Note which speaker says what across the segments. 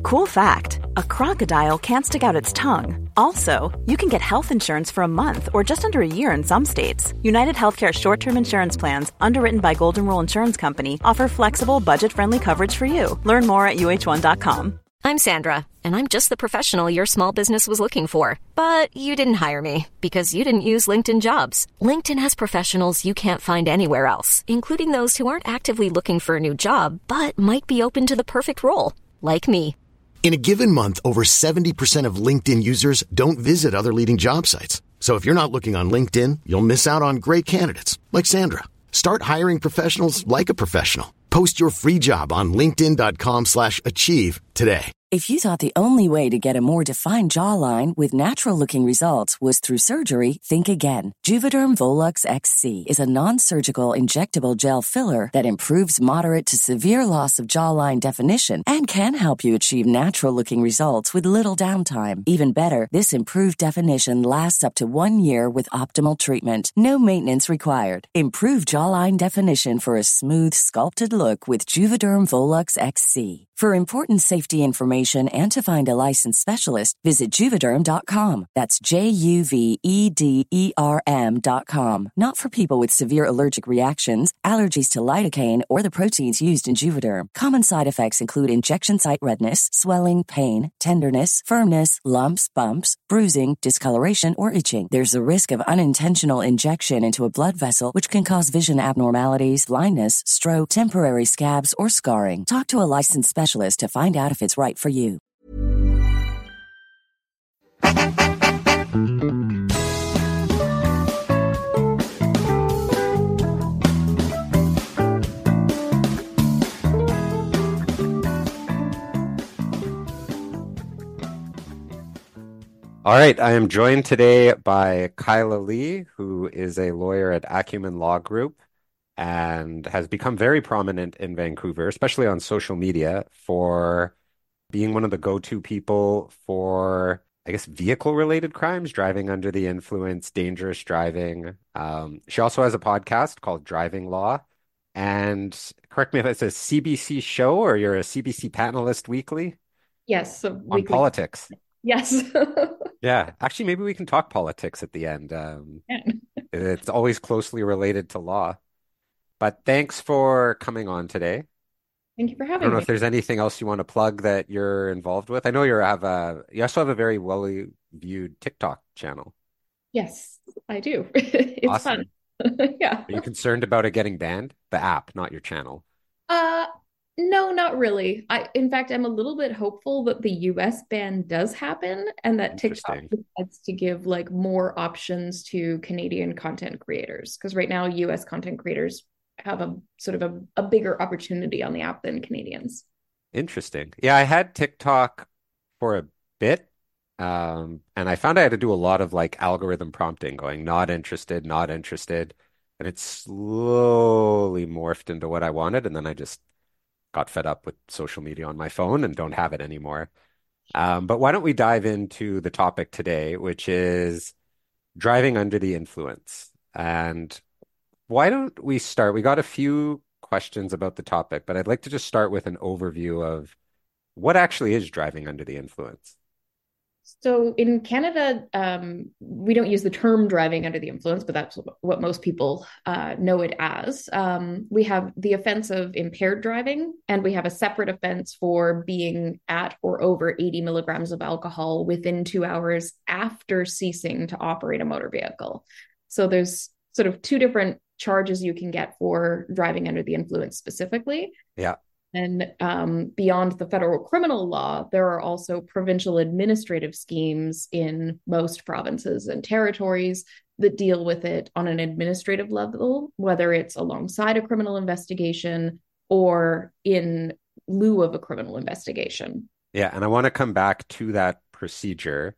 Speaker 1: Cool fact, a crocodile can't stick out its tongue. Also, you can get health insurance for a month or just under a year in some states. United Healthcare short-term insurance plans, underwritten by Golden Rule Insurance Company, offer flexible, budget-friendly coverage for you. Learn more at uh1.com.
Speaker 2: I'm Sandra, and I'm just the professional your small business was looking for. But you didn't hire me because you didn't use LinkedIn Jobs. LinkedIn has professionals you can't find anywhere else, including those who aren't actively looking for a new job, but might be open to the perfect role, like me.
Speaker 3: In a given month, over 70% of LinkedIn users don't visit other leading job sites. So if you're not looking on LinkedIn, you'll miss out on great candidates like Sandra. Start hiring professionals like a professional. Post your free job on linkedin.com/achieve today.
Speaker 4: If you thought the only way to get a more defined jawline with natural-looking results was through surgery, think again. Juvederm Volux XC is a non-surgical injectable gel filler that improves moderate to severe loss of jawline definition and can help you achieve natural-looking results with little downtime. Even better, this improved definition lasts up to 1 year with optimal treatment. No maintenance required. Improve jawline definition for a smooth, sculpted look with Juvederm Volux XC. For important safety information and to find a licensed specialist, visit Juvederm.com. That's JUVEDERM.com. Not for people with severe allergic reactions, allergies to lidocaine, or the proteins used in Juvederm. Common side effects include injection site redness, swelling, pain, tenderness, firmness, lumps, bumps, bruising, discoloration, or itching. There's a risk of unintentional injection into a blood vessel, which can cause vision abnormalities, blindness, stroke, temporary scabs, or scarring. Talk to a licensed specialist to find out if it's right for you.
Speaker 5: All right, I am joined today by Kyla Lee, who is a lawyer at Acumen Law Group and has become very prominent in Vancouver, especially on social media, for being one of the go-to people for, I guess, vehicle-related crimes, driving under the influence, dangerous driving. She also has a podcast called Driving Law. And correct me if it's a CBC show or you're a CBC panelist weekly?
Speaker 6: Yes.
Speaker 5: On
Speaker 6: weekly.
Speaker 5: politics.
Speaker 6: Yes.
Speaker 5: Yeah. Actually, maybe we can talk politics at the end. It's always closely related to law. But thanks for coming on today.
Speaker 6: Thank you for
Speaker 5: I
Speaker 6: having
Speaker 5: don't know
Speaker 6: me.
Speaker 5: if there's anything else you want to plug that you're involved with. I know you also have a very well-viewed TikTok channel.
Speaker 6: Yes, I do. It's
Speaker 5: Awesome.
Speaker 6: fun. Yeah.
Speaker 5: Are you concerned about it getting banned? The app, not your channel.
Speaker 6: No, not really. In fact, I'm a little bit hopeful that the US ban does happen and that TikTok decides to give like more options to Canadian content creators. Because right now, US content creators have a sort of a bigger opportunity on the app than Canadians.
Speaker 5: Interesting. Yeah, I had TikTok for a bit. And I found I had to do a lot of like algorithm prompting, going not interested, not interested. And it slowly morphed into what I wanted. And then I just got fed up with social media on my phone and don't have it anymore. But why don't we dive into the topic today, which is driving under the influence. And why don't we start? We got a few questions about the topic, but I'd like to just start with an overview of what actually is driving under the influence.
Speaker 6: So in Canada, we don't use the term driving under the influence, but that's what most people know it as. We have the offense of impaired driving, and we have a separate offense for being at or over 80 milligrams of alcohol within 2 hours after ceasing to operate a motor vehicle. So there's sort of two different charges you can get for driving under the influence specifically.
Speaker 5: Yeah.
Speaker 6: And beyond the federal criminal law, there are also provincial administrative schemes in most provinces and territories that deal with it on an administrative level, whether it's alongside a criminal investigation or in lieu of a criminal investigation.
Speaker 5: Yeah, and I want to come back to that procedure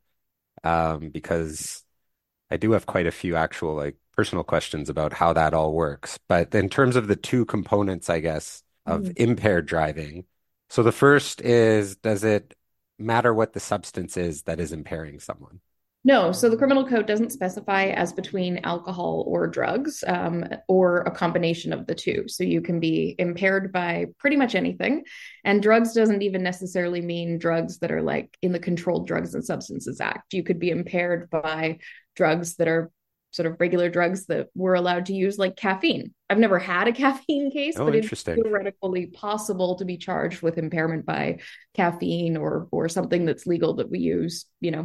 Speaker 5: because I do have quite a few actual like personal questions about how that all works. But in terms of the two components, I guess, of impaired driving. So the first is, does it matter what the substance is that is impairing someone?
Speaker 6: No, so the criminal code doesn't specify as between alcohol or drugs, or a combination of the two. So you can be impaired by pretty much anything. And drugs doesn't even necessarily mean drugs that are like in the Controlled Drugs and Substances Act. You could be impaired by drugs that are sort of regular drugs that we're allowed to use, like caffeine. I've never had a caffeine case,
Speaker 5: Oh,
Speaker 6: but it's
Speaker 5: interesting.
Speaker 6: theoretically possible to be charged with impairment by caffeine or something that's legal that we use,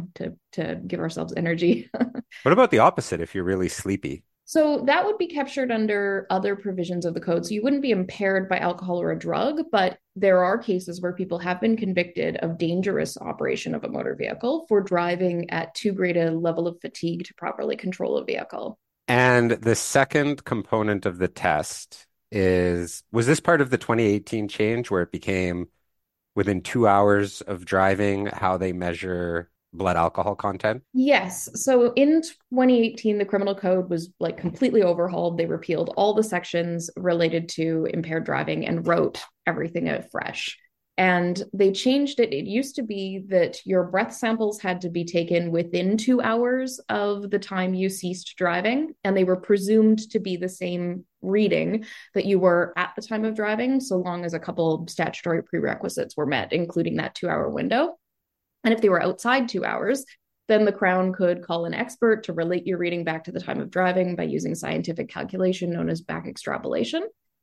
Speaker 6: to give ourselves energy.
Speaker 5: What about the opposite if you're really sleepy?
Speaker 6: So that would be captured under other provisions of the code. So you wouldn't be impaired by alcohol or a drug, but there are cases where people have been convicted of dangerous operation of a motor vehicle for driving at too great a level of fatigue to properly control a vehicle.
Speaker 5: And the second component of the test was this part of the 2018 change where it became within 2 hours of driving how they measure blood alcohol content?
Speaker 6: Yes. So in 2018, the criminal code was like completely overhauled. They repealed all the sections related to impaired driving and wrote everything out fresh. And they changed it. It used to be that your breath samples had to be taken within 2 hours of the time you ceased driving, and they were presumed to be the same reading that you were at the time of driving, so long as a couple of statutory prerequisites were met, including that 2 hour window. And if they were outside 2 hours, then the Crown could call an expert to relate your reading back to the time of driving by using scientific calculation known as back extrapolation.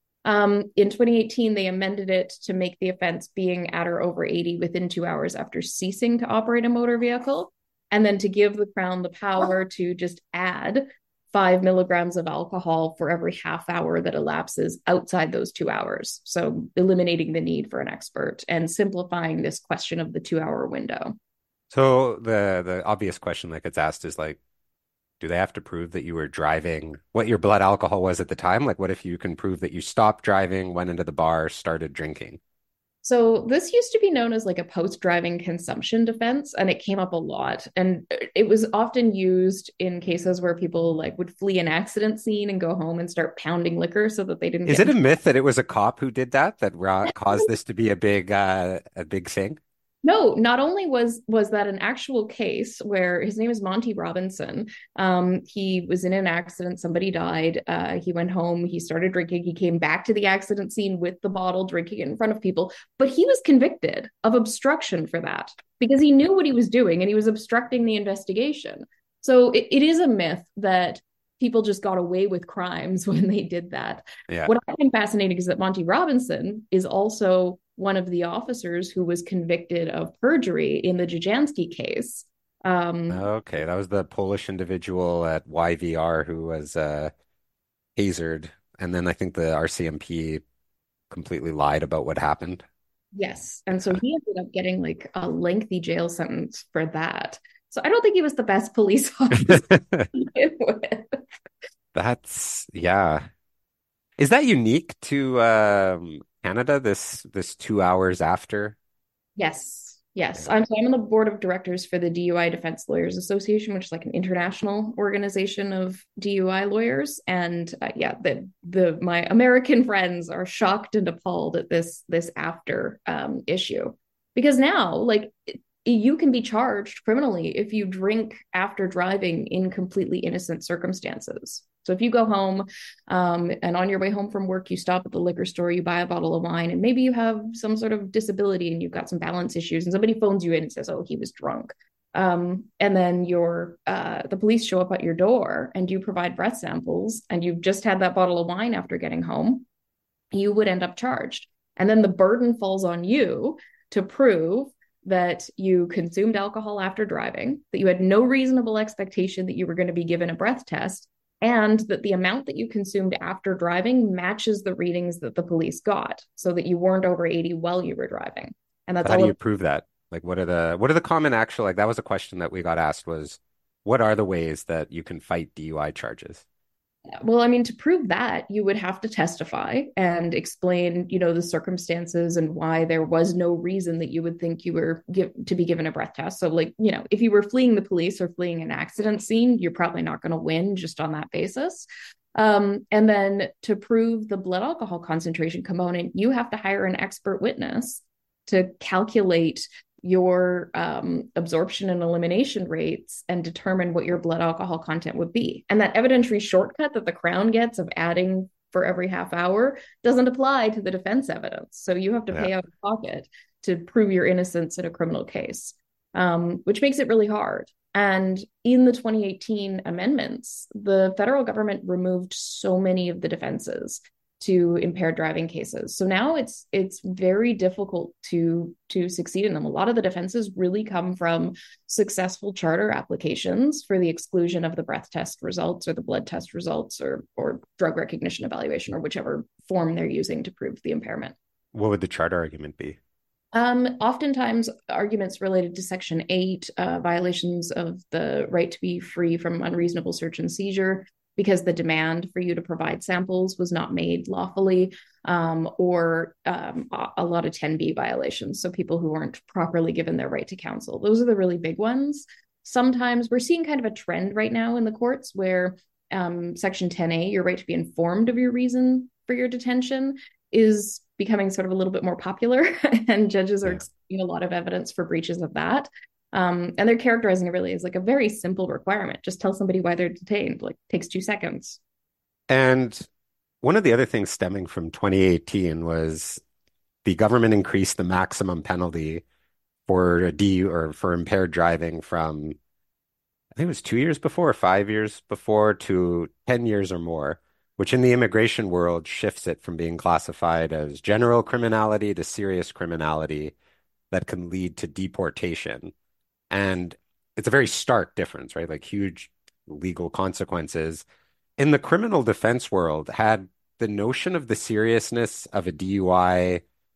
Speaker 6: In 2018, they amended it to make the offense being at or over 80 within 2 hours after ceasing to operate a motor vehicle, and then to give the Crown the power to just add 5 milligrams of alcohol for every half hour that elapses outside those 2 hours. So eliminating the need for an expert and simplifying this question of the 2 hour window.
Speaker 5: So the obvious question that gets asked is like, do they have to prove that you were driving, what your blood alcohol was at the time? Like, what if you can prove that you stopped driving, went into the bar, started drinking?
Speaker 6: So this used to be known as like a post-driving consumption defense, and it came up a lot. And it was often used in cases where people like would flee an accident scene and go home and start pounding liquor so that they didn't
Speaker 5: Is
Speaker 6: get
Speaker 5: it a
Speaker 6: in.
Speaker 5: myth that it was a cop who did that caused this to be a big thing?
Speaker 6: No, not only was that an actual case where his name is Monty Robinson. He was in an accident, somebody died. He went home, he started drinking, he came back to the accident scene with the bottle, drinking it in front of people. But he was convicted of obstruction for that because he knew what he was doing and he was obstructing the investigation. So it is a myth that people just got away with crimes when they did that.
Speaker 5: Yeah.
Speaker 6: What I find fascinating is that Monty Robinson is also one of the officers who was convicted of perjury in the Jajanski case.
Speaker 5: Okay, that was the Polish individual at YVR who was tasered, and then I think the RCMP completely lied about what happened.
Speaker 6: Yes. And so he ended up getting like a lengthy jail sentence for that. So I don't think he was the best police officer to begin with.
Speaker 5: That's yeah. Is that unique to Canada? This 2 hours after?
Speaker 6: Yes. Yes.
Speaker 5: Yeah.
Speaker 6: I'm on the board of directors for the DUI Defense Lawyers Association, which is like an international organization of DUI lawyers. And yeah, my American friends are shocked and appalled at this after issue because now like you can be charged criminally if you drink after driving in completely innocent circumstances. So if you go home and on your way home from work, you stop at the liquor store, you buy a bottle of wine, and maybe you have some sort of disability and you've got some balance issues, and somebody phones you in and says, "Oh, he was drunk," and then the police show up at your door and you provide breath samples, and you've just had that bottle of wine after getting home, you would end up charged, and then the burden falls on you to prove that you consumed alcohol after driving, that you had no reasonable expectation that you were going to be given a breath test, and that the amount that you consumed after driving matches the readings that the police got so that you weren't over 80 while you were driving. And that's
Speaker 5: How do
Speaker 6: all.
Speaker 5: you prove that? Like, what are the common actual, like that was a question that we got asked was, what are the ways that you can fight DUI charges?
Speaker 6: Well, I mean, to prove that, you would have to testify and explain, the circumstances and why there was no reason that you would think you were to be given a breath test. So, like, if you were fleeing the police or fleeing an accident scene, you're probably not going to win just on that basis. And then to prove the blood alcohol concentration component, you have to hire an expert witness to calculate your absorption and elimination rates and determine what your blood alcohol content would be. And that evidentiary shortcut that the Crown gets of adding for every half hour doesn't apply to the defense evidence. So you have to pay out of pocket to prove your innocence in a criminal case, which makes it really hard. And in the 2018 amendments, the federal government removed so many of the defenses to impaired driving cases. So now it's very difficult to succeed in them. A lot of the defenses really come from successful charter applications for the exclusion of the breath test results or the blood test results or drug recognition evaluation or whichever form they're using to prove the impairment.
Speaker 5: What would the charter argument be?
Speaker 6: Oftentimes arguments related to Section 8, violations of the right to be free from unreasonable search and seizure, because the demand for you to provide samples was not made lawfully, or a lot of 10B violations. So people who weren't properly given their right to counsel. Those are the really big ones. Sometimes we're seeing kind of a trend right now in the courts where Section 10A, your right to be informed of your reason for your detention, is becoming sort of a little bit more popular, and judges are accepting a lot of evidence for breaches of that. And they're characterizing it really as like a very simple requirement. Just tell somebody why they're detained, like takes 2 seconds.
Speaker 5: And one of the other things stemming from 2018 was the government increased the maximum penalty for for impaired driving from, I think it was 2 years before or 5 years before, to 10 years or more, which in the immigration world shifts it from being classified as general criminality to serious criminality that can lead to deportation. And it's a very stark difference, right? Like huge legal consequences. In the criminal defense world, had the notion of the seriousness of a DUI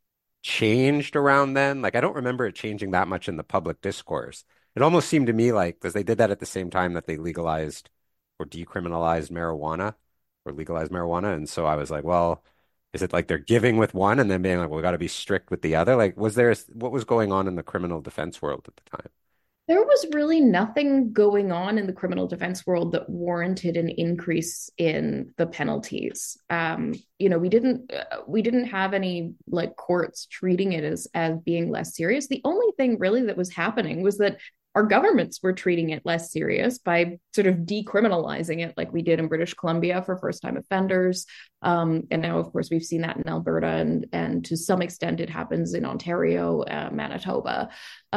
Speaker 5: changed around then? Like, I don't remember it changing that much in the public discourse. It almost seemed to me like, because they did that at the same time that they legalized or decriminalized marijuana or legalized marijuana. And so I was like, well, is it like they're giving with one and then being like, well, we got to be strict with the other? Like, what was going on in the criminal defense world at the time?
Speaker 6: There was really nothing going on in the criminal defense world that warranted an increase in the penalties. We didn't have any like courts treating it as being less serious. The only thing really that was happening was that our governments were treating it less serious by sort of decriminalizing it, like we did in British Columbia for first-time offenders. And now, of course, we've seen that in Alberta, and to some extent, it happens in Ontario, Manitoba.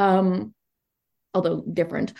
Speaker 6: Although different.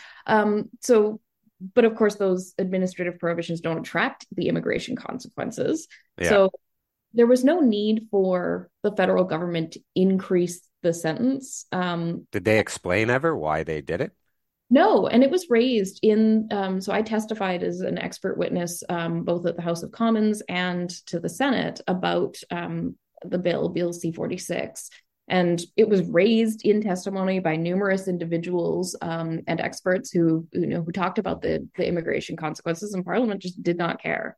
Speaker 6: But of course, those administrative prohibitions don't attract the immigration consequences. Yeah. So there was no need for the federal government to increase the sentence.
Speaker 5: Did they explain ever why they did it?
Speaker 6: No, and it was raised in, so I testified as an expert witness, both at the House of Commons and to the Senate about the Bill C-46. And it was raised in testimony by numerous individuals and experts who talked about the immigration consequences, and Parliament just did not care.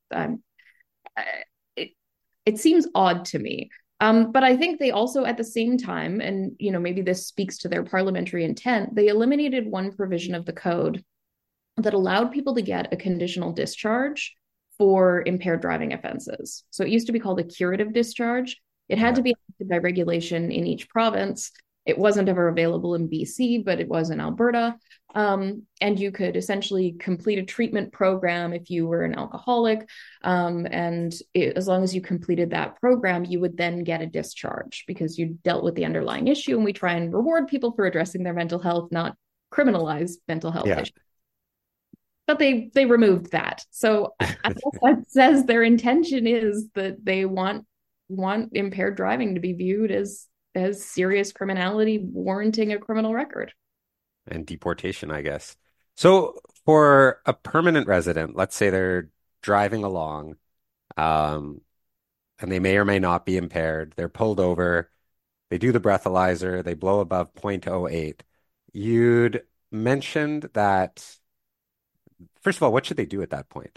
Speaker 6: It seems odd to me. But I think they also, at the same time, and maybe this speaks to their parliamentary intent, they eliminated one provision of the code that allowed people to get a conditional discharge for impaired driving offenses. So it used to be called a curative discharge. It had to be enacted by regulation in each province. It wasn't ever available in BC, but it was in Alberta. And you could essentially complete a treatment program if you were an alcoholic. As long as you completed that program, you would then get a discharge because you dealt with the underlying issue. And we try and reward people for addressing their mental health, not criminalize mental health issues. But they removed that. So I guess that says their intention is that they want impaired driving to be viewed as serious criminality warranting a criminal record.
Speaker 5: And deportation, I guess. So for a permanent resident, let's say they're driving along, and they may or may not be impaired. They're pulled over. They do the breathalyzer. They blow above 0.08. You'd mentioned that, first of all, what should they do at that point?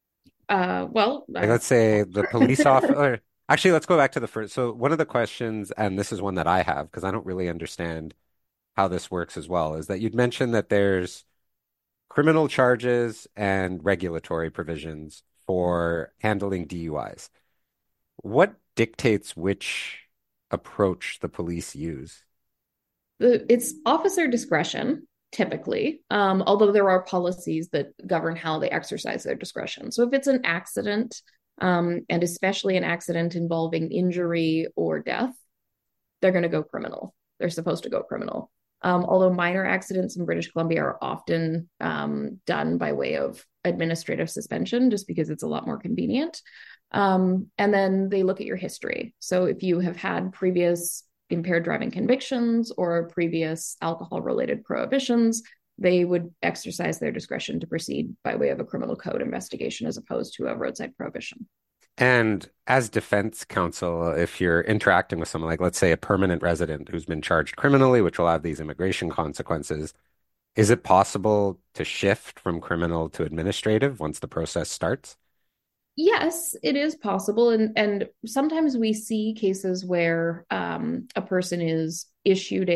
Speaker 5: Let's say the police officer... Actually, let's go back to the first. So one of the questions, and this is one that I have because I don't really understand how this works as well, is that you'd mentioned that there's criminal charges and regulatory provisions for handling DUIs. What dictates which approach the police use?
Speaker 6: It's officer discretion, typically, although there are policies that govern how they exercise their discretion. So if it's an accident, and especially an accident involving injury or death, they're going to go criminal. They're supposed to go criminal. Although minor accidents in British Columbia are often done by way of administrative suspension, just because it's a lot more convenient. And then they look at your history. So if you have had previous impaired driving convictions or previous alcohol related prohibitions, they would exercise their discretion to proceed by way of a criminal code investigation as opposed to a roadside prohibition.
Speaker 5: And as defense counsel, if you're interacting with someone like, let's say, a permanent resident who's been charged criminally, which will have these immigration consequences, is it possible to shift from criminal to administrative once the process starts?
Speaker 6: Yes, it is possible, and sometimes we see cases where a person is issued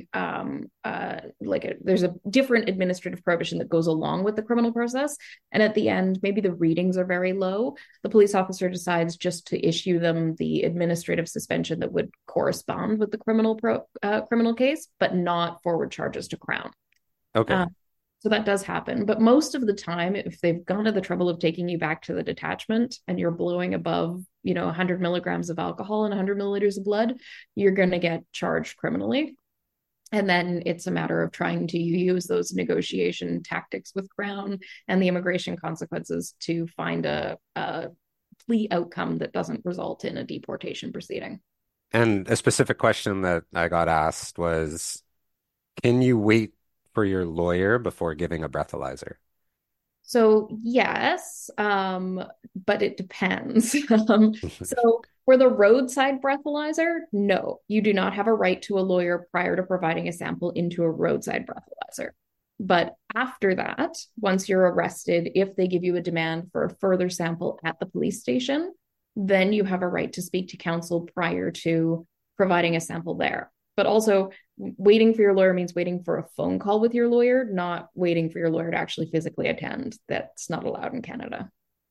Speaker 6: there's a different administrative prohibition that goes along with the criminal process, and at the end maybe the readings are very low. The police officer decides just to issue them the administrative suspension that would correspond with the criminal case, but not forward charges to Crown.
Speaker 5: Okay.
Speaker 6: So that does happen. But most of the time, if they've gone to the trouble of taking you back to the detachment and you're blowing above, 100 milligrams of alcohol and 100 milliliters of blood, you're going to get charged criminally. And then it's a matter of trying to use those negotiation tactics with Crown and the immigration consequences to find a plea outcome that doesn't result in a deportation proceeding.
Speaker 5: And a specific question that I got asked was, can you wait for your lawyer before giving a breathalyzer?
Speaker 6: So yes, but it depends. So for the roadside breathalyzer, no, you do not have a right to a lawyer prior to providing a sample into a roadside breathalyzer. But after that, once you're arrested, if they give you a demand for a further sample at the police station, then you have a right to speak to counsel prior to providing a sample there. But also, waiting for your lawyer means waiting for a phone call with your lawyer, not waiting for your lawyer to actually physically attend. That's not allowed in Canada.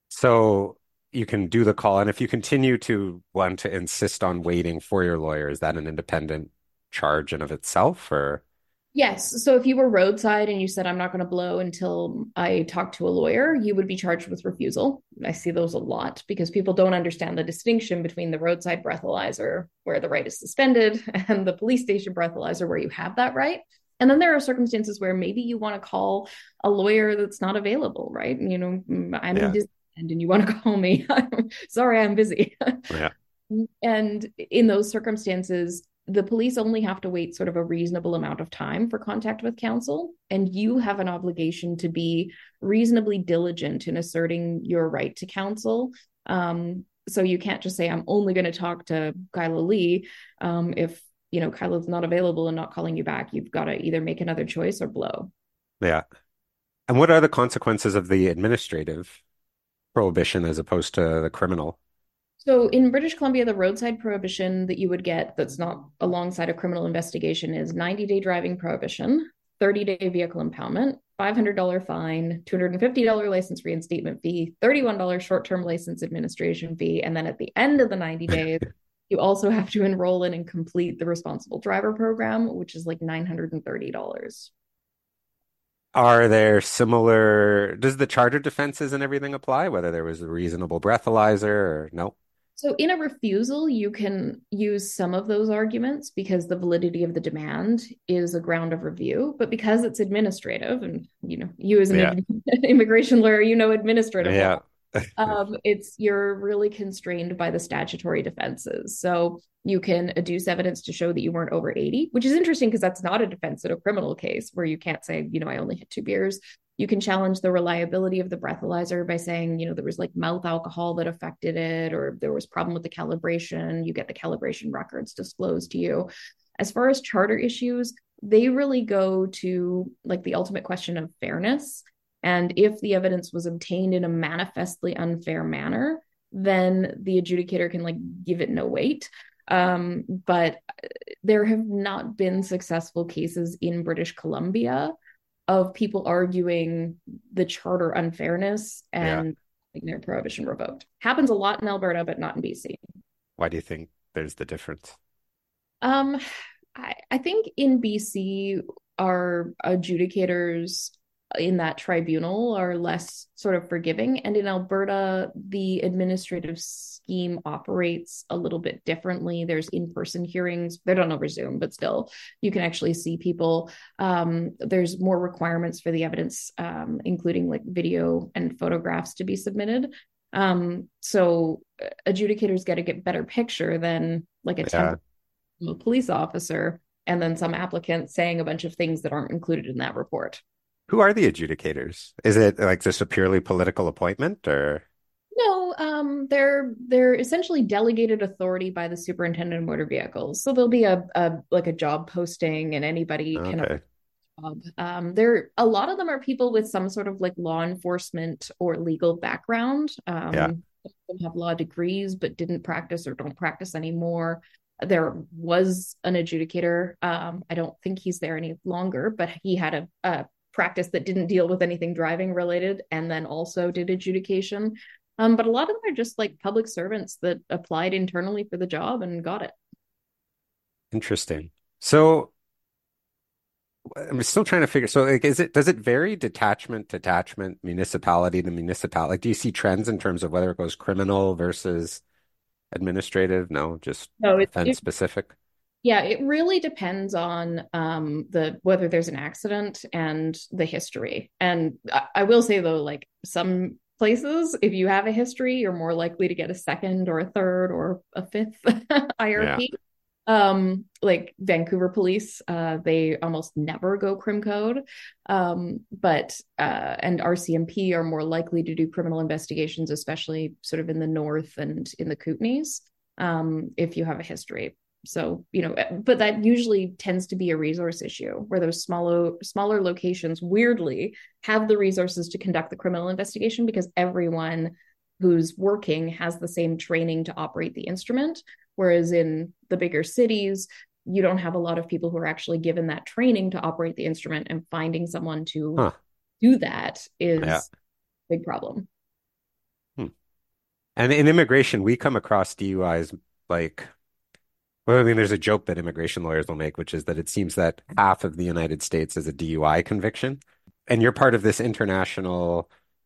Speaker 5: So you can do the call, and if you continue to want to insist on waiting for your lawyer, is that an independent charge in of itself, or?
Speaker 6: Yes. So if you were roadside and you said, I'm not going to blow until I talk to a lawyer, you would be charged with refusal. I see those a lot because people don't understand the distinction between the roadside breathalyzer, where the right is suspended, and the police station breathalyzer, where you have that right. And then there are circumstances where maybe you want to call a lawyer that's not available, right? I'm in Disneyland and you want to call me. Sorry, I'm busy.
Speaker 5: Yeah.
Speaker 6: And in those circumstances, the police only have to wait sort of a reasonable amount of time for contact with counsel, and you have an obligation to be reasonably diligent in asserting your right to counsel. So you can't just say, I'm only going to talk to Kyla Lee. If, Kyla's not available and not calling you back, you've got to either make another choice or blow.
Speaker 5: Yeah. And what are the consequences of the administrative prohibition as opposed to the criminal?
Speaker 6: So in British Columbia, the roadside prohibition that you would get that's not alongside a criminal investigation is 90-day driving prohibition, 30-day vehicle impoundment, $500 fine, $250 license reinstatement fee, $31 short-term license administration fee, and then at the end of the 90 days, you also have to enroll in and complete the responsible driver program, which is like $930.
Speaker 5: Are there does the charter defenses and everything apply, whether there was a reasonable breathalyzer or no?
Speaker 6: So in a refusal, you can use some of those arguments because the validity of the demand is a ground of review. But because it's administrative, and you as an immigration lawyer, administrative law, you're really constrained by the statutory defenses. So you can adduce evidence to show that you weren't over 80, which is interesting because that's not a defense in a criminal case where you can't say, I only had 2 beers. You can challenge the reliability of the breathalyzer by saying, there was like mouth alcohol that affected it, or there was problem with the calibration. You get the calibration records disclosed to you. As far as charter issues, they really go to like the ultimate question of fairness. And if the evidence was obtained in a manifestly unfair manner, then the adjudicator can like give it no weight. But there have not been successful cases in British Columbia of people arguing the charter unfairness and their prohibition revoked. Happens a lot in Alberta, but not in BC.
Speaker 5: Why do you think there's the difference?
Speaker 6: I think in BC, our adjudicators in that tribunal are less sort of forgiving. And in Alberta, the administrative scheme operates a little bit differently. There's in-person hearings. They're done over Zoom, but still, you can actually see people. There's more requirements for the evidence, including like video and photographs to be submitted. So adjudicators get a better picture than like a
Speaker 5: Yeah.
Speaker 6: temp a police officer and then some applicant saying a bunch of things that aren't included in that report.
Speaker 5: Who are the adjudicators? Is it like just a purely political appointment or?
Speaker 6: No, they're essentially delegated authority by the superintendent of motor vehicles. So there'll be a like a job posting, and anybody can apply.
Speaker 5: Okay.
Speaker 6: There a lot of them are people with some sort of like law enforcement or legal background.
Speaker 5: Yeah.
Speaker 6: Some have law degrees but didn't practice or don't practice anymore. There was an adjudicator. I don't think he's there any longer, but he had a practice that didn't deal with anything driving related and then also did adjudication. But a lot of them are just like public servants that applied internally for the job and got it.
Speaker 5: Interesting. So I'm still trying to figure. So like, does it vary detachment, municipality to municipality? Like, do you see trends in terms of whether it goes criminal versus administrative? No, just
Speaker 6: No,
Speaker 5: offense specific.
Speaker 6: yeah, it really depends on the whether there's an accident and the history. And I will say though, like some places, if you have a history, you're more likely to get a second or a third or a fifth
Speaker 5: Yeah.
Speaker 6: IRP. Like Vancouver police, they almost never go crim code. But and RCMP are more likely to do criminal investigations, especially sort of in the north and in the Kootenays, if you have a history. So, but that usually tends to be a resource issue where those smaller locations weirdly have the resources to conduct the criminal investigation because everyone who's working has the same training to operate the instrument. Whereas in the bigger cities, you don't have a lot of people who are actually given that training to operate the instrument, and finding someone to
Speaker 5: Huh.
Speaker 6: do that is
Speaker 5: Yeah.
Speaker 6: a big problem.
Speaker 5: Hmm. And in immigration, we come across DUIs like, well, I mean, there's a joke that immigration lawyers will make, which is that it seems that half of the United States is a DUI conviction. And you're part of this international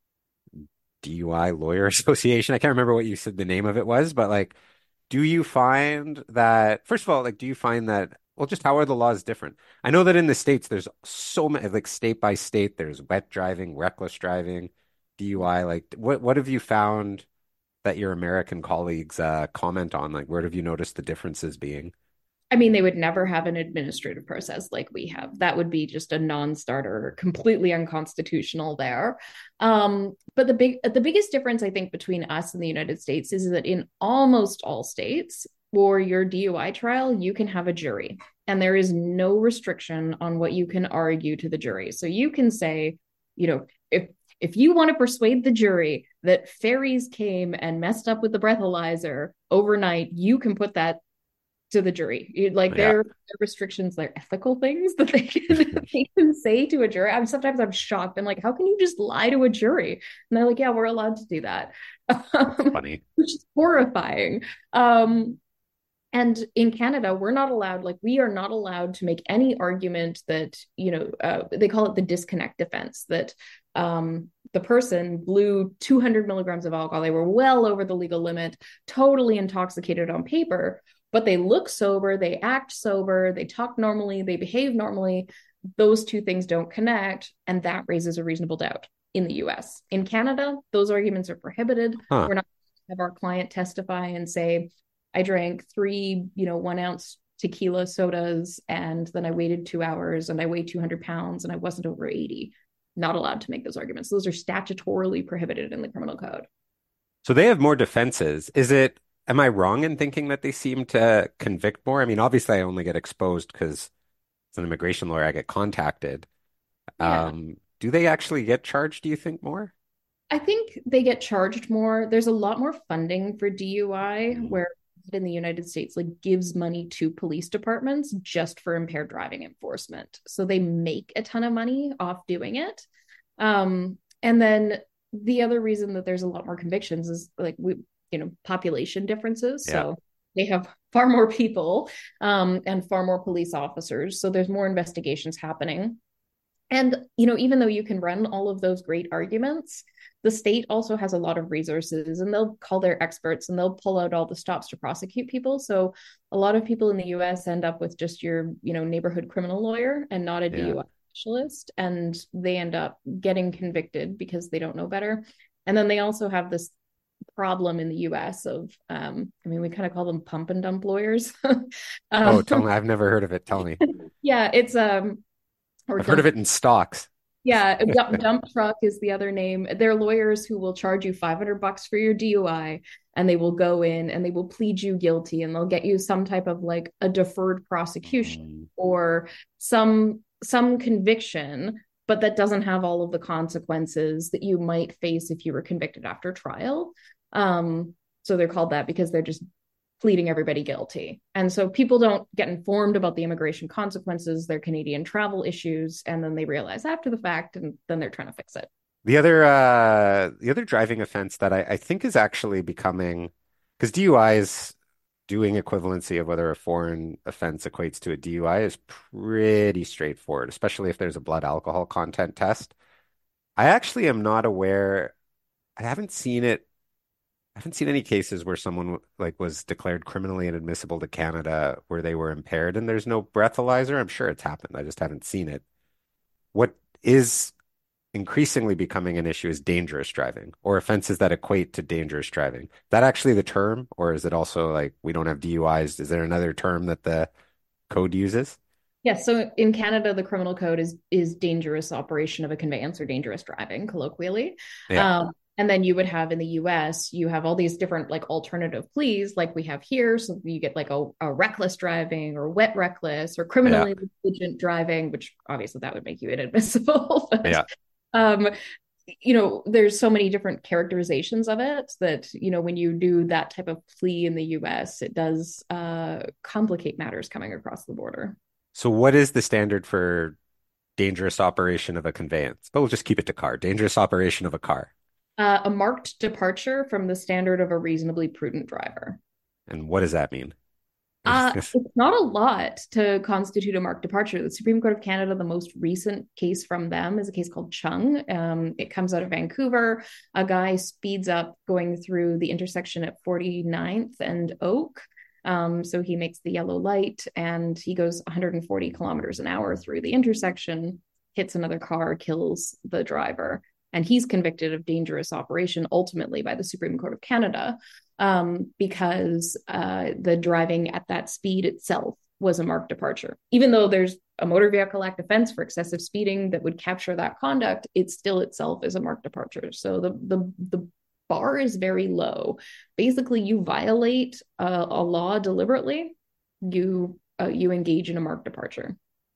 Speaker 5: DUI lawyer association. I can't remember what you said the name of it was, but like, do you find that, first of all, like, do you find that, well, just how are the laws different? I know that in the States, there's so many, like, state by state, there's wet driving, reckless driving, DUI. Like, what have you found that your American colleagues comment on? Like, where have you noticed the differences being?
Speaker 6: I mean, they would never have an administrative process like we have. That would be just a non-starter, completely unconstitutional there. But the biggest difference, I think, between us and the United States is that in almost all states, for your DUI trial, you can have a jury, and there is no restriction on what you can argue to the jury. So you can say, if you want to persuade the jury that fairies came and messed up with the breathalyzer overnight, you can put that to the jury. Like
Speaker 5: Yeah.
Speaker 6: their restrictions, their ethical things that they can say to a jury. Sometimes I'm shocked. I'm like, how can you just lie to a jury? And they're like, yeah, we're allowed to do that.
Speaker 5: That's funny.
Speaker 6: Which is horrifying. And in Canada, we are not allowed to make any argument that, they call it the disconnect defense, that the person blew 200 milligrams of alcohol. They were well over the legal limit, totally intoxicated on paper, but they look sober, they act sober, they talk normally, they behave normally. Those two things don't connect, and that raises a reasonable doubt in the US. In Canada, those arguments are prohibited.
Speaker 5: Huh.
Speaker 6: We're not going to have our client testify and say, I drank 3, 1-ounce tequila sodas, and then I waited 2 hours, and I weighed 200 pounds, and I wasn't over 80. Not allowed to make those arguments. Those are statutorily prohibited in the criminal code.
Speaker 5: So they have more defenses. Am I wrong in thinking that they seem to convict more? I mean, obviously I only get exposed because as an immigration lawyer, I get contacted.
Speaker 6: Yeah.
Speaker 5: Do they actually get charged, do you think, more?
Speaker 6: I think they get charged more. There's a lot more funding for DUI,
Speaker 5: Mm.
Speaker 6: where in the United States, like gives money to police departments just for impaired driving enforcement. So they make a ton of money off doing it. And then the other reason that there's a lot more convictions is like population differences.
Speaker 5: Yeah.
Speaker 6: So they have far more people and far more police officers. So there's more investigations happening. And, even though you can run all of those great arguments, the state also has a lot of resources and they'll call their experts and they'll pull out all the stops to prosecute people. So a lot of people in the US end up with just your, neighborhood criminal lawyer and not a DUI specialist. And they end up getting convicted because they don't know better. And then they also have this problem in the US of, we kind of call them pump and dump lawyers.
Speaker 5: Tell me. I've never heard of it. Tell me.
Speaker 6: Yeah, it's
Speaker 5: I've heard of it in stocks.
Speaker 6: Yeah, dump truck is the other name. They're lawyers who will charge you $500 for your DUI, and they will go in and they will plead you guilty, and they'll get you some type of like a deferred prosecution or some conviction, but that doesn't have all of the consequences that you might face if you were convicted after trial. So they're called that because they're just pleading everybody guilty. And so people don't get informed about the immigration consequences, their Canadian travel issues, and then they realize after the fact, and then they're trying to fix it.
Speaker 5: The other driving offense that I think is actually becoming, because DUI is doing equivalency of whether a foreign offense equates to a DUI is pretty straightforward, especially if there's a blood alcohol content test. I actually am not aware. I haven't seen any cases where someone like was declared criminally inadmissible to Canada where they were impaired and there's no breathalyzer. I'm sure it's happened. I just haven't seen it. What is increasingly becoming an issue is dangerous driving or offenses that equate to dangerous driving. Is that actually the term, or is it also like we don't have DUIs? Is there another term that the code uses?
Speaker 6: Yes. So in Canada, the criminal code is dangerous operation of a conveyance or dangerous driving, colloquially.
Speaker 5: Yeah.
Speaker 6: And then you would have in the US, you have all these different like alternative pleas like we have here. So you get like a reckless driving or wet reckless or criminally negligent driving, which obviously that would make you inadmissible. But, there's so many different characterizations of it that, when you do that type of plea in the US, it does complicate matters coming across the border.
Speaker 5: So what is the standard for dangerous operation of a conveyance? But we'll just keep it to car. Dangerous operation of a car.
Speaker 6: A marked departure from the standard of a reasonably prudent driver.
Speaker 5: And what does that mean?
Speaker 6: It's not a lot to constitute a marked departure. The Supreme Court of Canada, the most recent case from them is a case called Chung. It comes out of Vancouver. A guy speeds up going through the intersection at 49th and Oak. So he makes the yellow light and he goes 140 kilometers an hour through the intersection, hits another car, kills the driver. And he's convicted of dangerous operation ultimately by the Supreme Court of Canada because the driving at that speed itself was a marked departure. Even though there's a Motor Vehicle Act offense for excessive speeding that would capture that conduct, it still itself is a marked departure. So the bar is very low. Basically, you violate a law deliberately, you engage in a marked departure.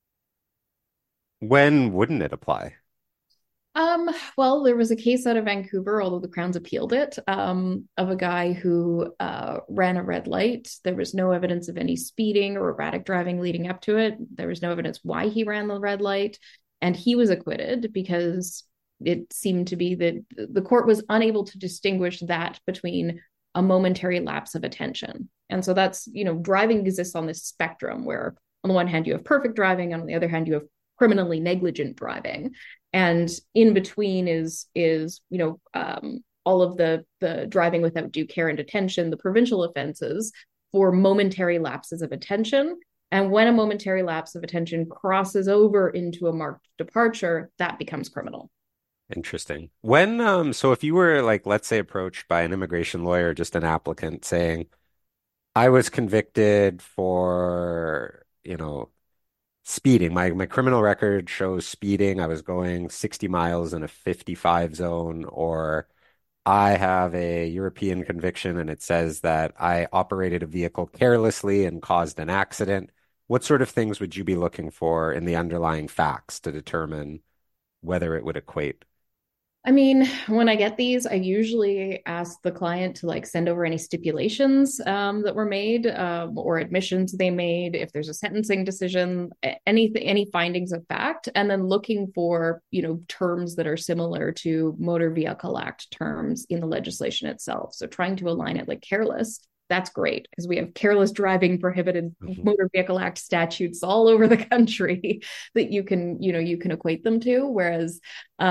Speaker 5: When wouldn't it apply?
Speaker 6: Well, there was a case out of Vancouver, although the Crown's appealed it, of a guy who ran a red light. There was no evidence of any speeding or erratic driving leading up to it. There was no evidence why he ran the red light, and he was acquitted because it seemed to be that the court was unable to distinguish that between a momentary lapse of attention. And so that's, driving exists on this spectrum where on the one hand you have perfect driving, and on the other hand you have criminally negligent driving. And in between is all of the driving without due care and detention, the provincial offenses for momentary lapses of attention. And when a momentary lapse of attention crosses over into a marked departure, that becomes criminal.
Speaker 5: Interesting. So if you were like, let's say, approached by an immigration lawyer, just an applicant saying, I was convicted for, speeding. My criminal record shows speeding. I was going 60 miles in a 55 zone, or I have a European conviction and it says that I operated a vehicle carelessly and caused an accident. What sort of things would you be looking for in the underlying facts to determine whether it would equate?
Speaker 6: I mean, when I get these, I usually ask the client to send over any stipulations that were made or admissions they made, if there's a sentencing decision, any findings of fact, and then looking for, terms that are similar to Motor Vehicle Act terms in the legislation itself. So trying to align it, like careless that's great because we have careless driving prohibited Motor Vehicle Act statutes all over the country that you can equate them to. Whereas,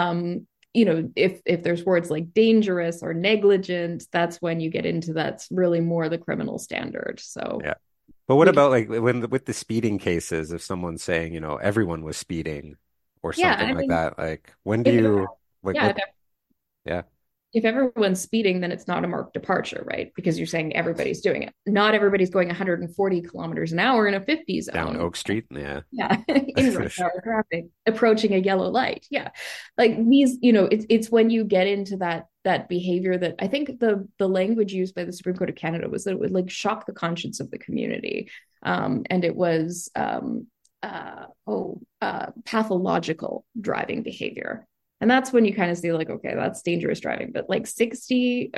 Speaker 6: if there's words like dangerous or negligent, that's when you get into that's really more the criminal standard. So
Speaker 5: yeah. But what about like with the speeding cases, if someone's saying, everyone was speeding or something like that, like when do you like
Speaker 6: if everyone's speeding, then it's not a marked departure, right? Because you're saying everybody's doing it. Not everybody's going 140 kilometers an hour in a 50 zone.
Speaker 5: Down Oak Street,
Speaker 6: yeah. In rush hour traffic, approaching a yellow light. Yeah. Like these, it's when you get into that behavior that I think the language used by the Supreme Court of Canada was that it would like shock the conscience of the community. And it was pathological driving behavior. And that's when you kind of see like, okay, that's dangerous driving. But like 60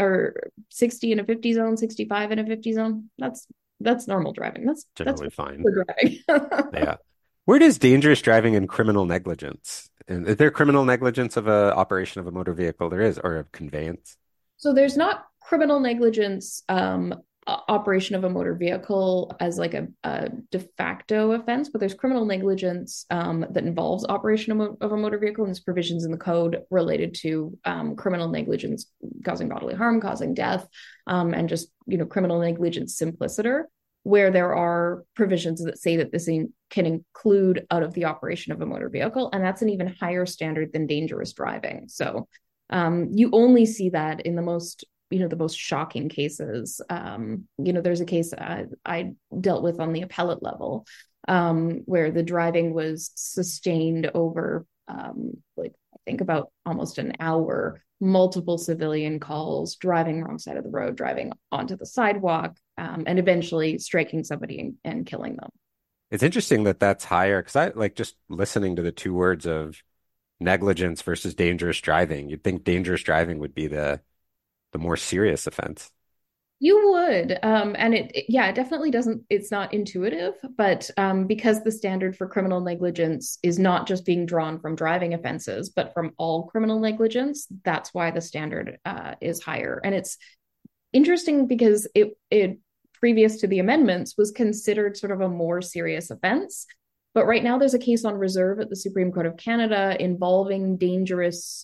Speaker 6: in a 50 zone, 65 in a 50 zone, that's normal driving. That's
Speaker 5: generally fine.
Speaker 6: Driving.
Speaker 5: Yeah. Where does dangerous driving and criminal negligence? And is there criminal negligence of a operation of a motor vehicle? There is, or of conveyance?
Speaker 6: So there's not criminal negligence operation of a motor vehicle as like a de facto offense, but there's criminal negligence that involves operation of a motor vehicle, and there's provisions in the code related to criminal negligence causing bodily harm, causing death, and just criminal negligence simpliciter, where there are provisions that say that this can include out of the operation of a motor vehicle, and that's an even higher standard than dangerous driving. So you only see that in the most shocking cases. There's a case I dealt with on the appellate level where the driving was sustained over I think about almost an hour, multiple civilian calls, driving wrong side of the road, driving onto the sidewalk, and eventually striking somebody and killing them.
Speaker 5: It's interesting that that's higher because I like just listening to the two words of negligence versus dangerous driving. You'd think dangerous driving would be the more serious offense.
Speaker 6: You would. And it definitely doesn't, it's not intuitive, but because the standard for criminal negligence is not just being drawn from driving offenses, but from all criminal negligence, that's why the standard is higher. And it's interesting because it previous to the amendments was considered sort of a more serious offense. But right now there's a case on reserve at the Supreme Court of Canada involving dangerous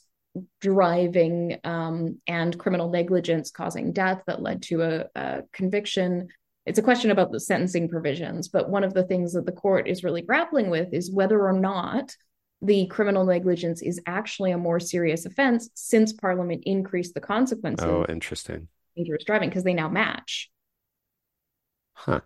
Speaker 6: driving and criminal negligence causing death that led to a conviction. It's a question about the sentencing provisions, but one of the things that the court is really grappling with is whether or not the criminal negligence is actually a more serious offense since Parliament increased the consequences.
Speaker 5: Oh, interesting.
Speaker 6: Dangerous driving, because they now match.
Speaker 5: Huh.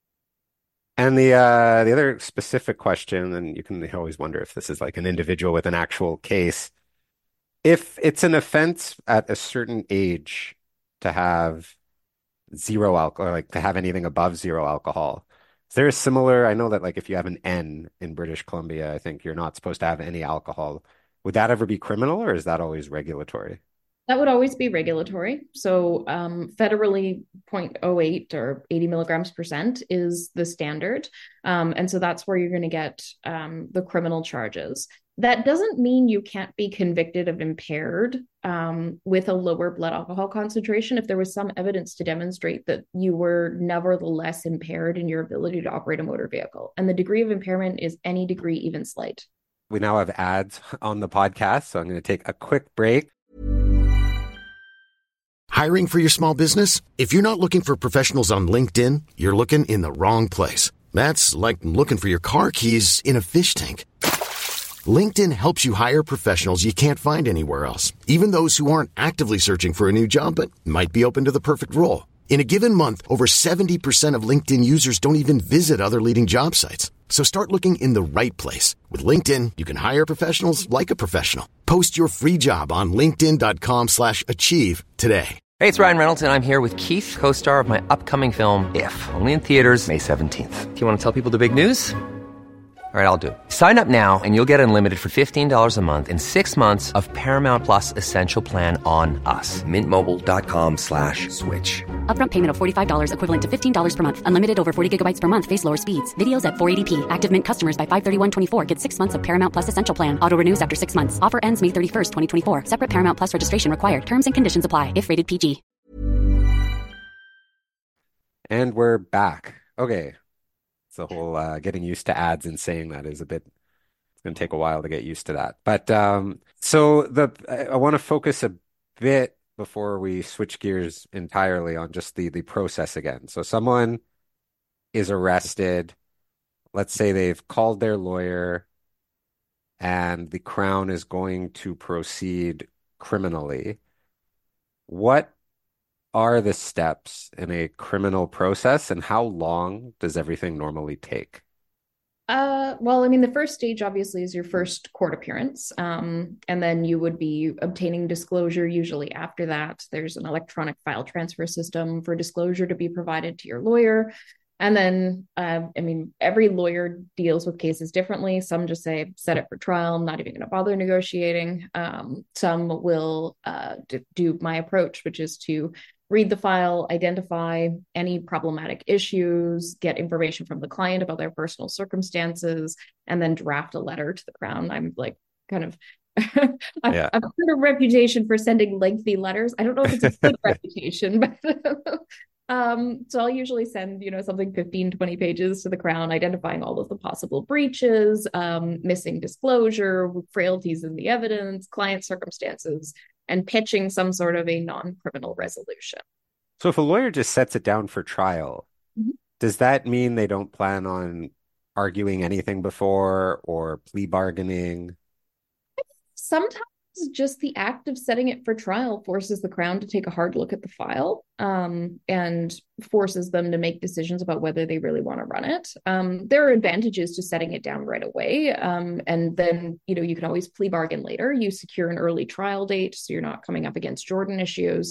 Speaker 5: And the other specific question, and you can always wonder if this is like an individual with an actual case. If it's an offense at a certain age to have zero alcohol, like to have anything above zero alcohol, is there a similar, I know that like if you have an N in British Columbia, I think you're not supposed to have any alcohol. Would that ever be criminal or is that always regulatory?
Speaker 6: That would always be regulatory. So federally 0.08 or 80 milligrams % is the standard. And so that's where you're going to get the criminal charges. That doesn't mean you can't be convicted of impaired with a lower blood alcohol concentration if there was some evidence to demonstrate that you were nevertheless impaired in your ability to operate a motor vehicle. And the degree of impairment is any degree, even slight.
Speaker 5: We now have ads on the podcast, so I'm going to take a quick break.
Speaker 3: Hiring for your small business? If you're not looking for professionals on LinkedIn, you're looking in the wrong place. That's like looking for your car keys in a fish tank. LinkedIn helps you hire professionals you can't find anywhere else, even those who aren't actively searching for a new job but might be open to the perfect role. In a given month, over 70% of LinkedIn users don't even visit other leading job sites. So start looking in the right place. With LinkedIn, you can hire professionals like a professional. Post your free job on linkedin.com/achieve today.
Speaker 7: Hey, it's Ryan Reynolds, and I'm here with Keith, co-star of my upcoming film, If, only in theaters May 17th. Do you want to tell people the big news? All right, I'll do it. Sign up now and you'll get unlimited for $15 a month and 6 months of Paramount Plus Essential Plan on us. MintMobile.com/switch.
Speaker 8: Upfront payment of $45 equivalent to $15 per month. Unlimited over 40 gigabytes per month. Face lower speeds. Videos at 480p. Active Mint customers by 531.24 get 6 months of Paramount Plus Essential Plan. Auto renews after 6 months. Offer ends May 31st, 2024. Separate Paramount Plus registration required. Terms and conditions apply if rated PG.
Speaker 5: And we're back. Okay. So the whole getting used to ads and saying that is a bit, it's going to take a while to get used to that. But so I want to focus a bit before we switch gears entirely on just the process again. So someone is arrested. Let's say they've called their lawyer and the Crown is going to proceed criminally. What are the steps in a criminal process and how long does everything normally take?
Speaker 6: Well, I mean, the first stage obviously is your first court appearance. And then you would be obtaining disclosure usually after that. There's an electronic file transfer system for disclosure to be provided to your lawyer. And then, I mean, every lawyer deals with cases differently. Some just say, set it for trial, I'm not even going to bother negotiating. Some will do my approach, which is to read the file, identify any problematic issues, get information from the client about their personal circumstances, and then draft a letter to the Crown. I'm like kind of
Speaker 5: Yeah.
Speaker 6: I've got a reputation for sending lengthy letters. I don't know if it's a good reputation, but so I'll usually send, something 15, 20 pages to the Crown, identifying all of the possible breaches, missing disclosure, frailties in the evidence, client circumstances, and pitching some sort of a non-criminal resolution.
Speaker 5: So if a lawyer just sets it down for trial,
Speaker 6: Mhm.
Speaker 5: does that mean they don't plan on arguing anything before or plea bargaining?
Speaker 6: Sometimes just the act of setting it for trial forces the Crown to take a hard look at the file, and forces them to make decisions about whether they really want to run it. There are advantages to setting it down right away. And then, you can always plea bargain later. You secure an early trial date, so you're not coming up against Jordan issues.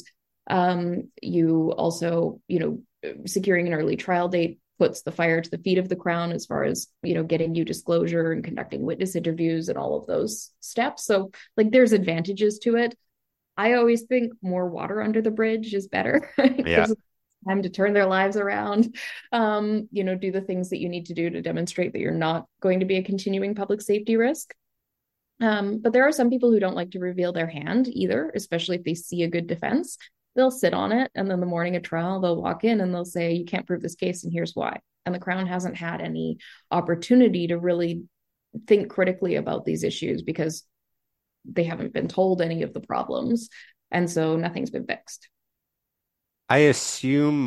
Speaker 6: You also, securing an early trial date puts the fire to the feet of the Crown as far as, getting you disclosure and conducting witness interviews and all of those steps. So like there's advantages to it. I always think more water under the bridge is better. It
Speaker 5: Yeah.
Speaker 6: gives them time to turn their lives around, do the things that you need to do to demonstrate that you're not going to be a continuing public safety risk. But there are some people who don't like to reveal their hand either, especially if they see a good defense. They'll sit on it, and then the morning of trial, they'll walk in and they'll say, "You can't prove this case, and here's why." And the Crown hasn't had any opportunity to really think critically about these issues because they haven't been told any of the problems. And so nothing's been fixed.
Speaker 5: I assume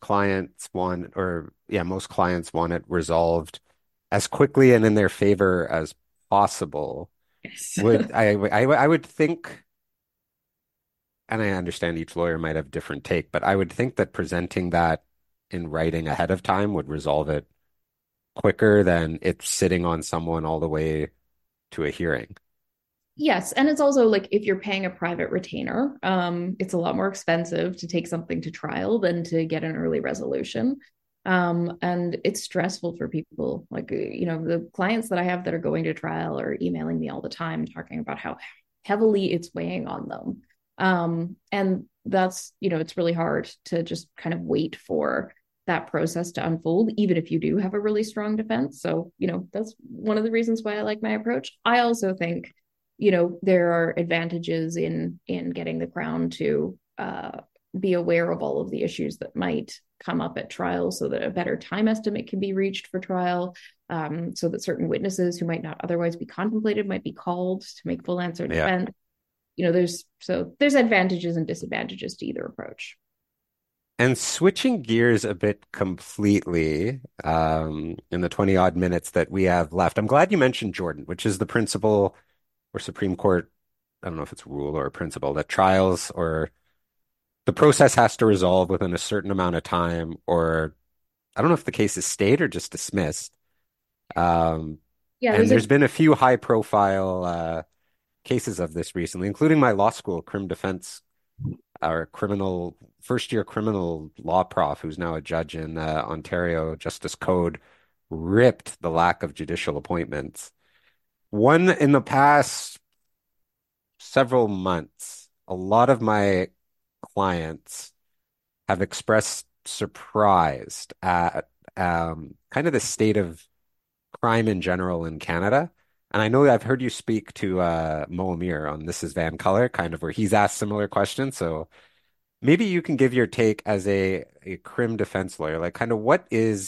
Speaker 5: most clients want it resolved as quickly and in their favor as possible.
Speaker 6: Yes.
Speaker 5: I would think, and I understand each lawyer might have a different take, but I would think that presenting that in writing ahead of time would resolve it quicker than it sitting on someone all the way to a hearing.
Speaker 6: Yes, and it's also like if you're paying a private retainer, it's a lot more expensive to take something to trial than to get an early resolution. And it's stressful for people. Like, the clients that I have that are going to trial are emailing me all the time talking about how heavily it's weighing on them. And that's, it's really hard to just kind of wait for that process to unfold, even if you do have a really strong defense. So, that's one of the reasons why I like my approach. I also think there are advantages in getting the Crown to be aware of all of the issues that might come up at trial so that a better time estimate can be reached for trial, so that certain witnesses who might not otherwise be contemplated might be called to make full answer defense. There's advantages and disadvantages to either approach.
Speaker 5: And switching gears a bit completely, in the 20 odd minutes that we have left, I'm glad you mentioned Jordan, which is the principle or Supreme Court, I don't know if it's a rule or a principle, that trials or the process has to resolve within a certain amount of time, or I don't know if the case is stayed or just dismissed. And there's been a few high profile cases of this recently, including my law school crim defense, our first year criminal law prof, who's now a judge in Ontario Justice Code, ripped the lack of judicial appointments. One in the past several months, a lot of my clients have expressed surprise at kind of the state of crime in general in Canada. And I know I've heard you speak to Mo Amir on This Is Van Color, kind of where he's asked similar questions. So maybe you can give your take as a crim defense lawyer. Like, kind of what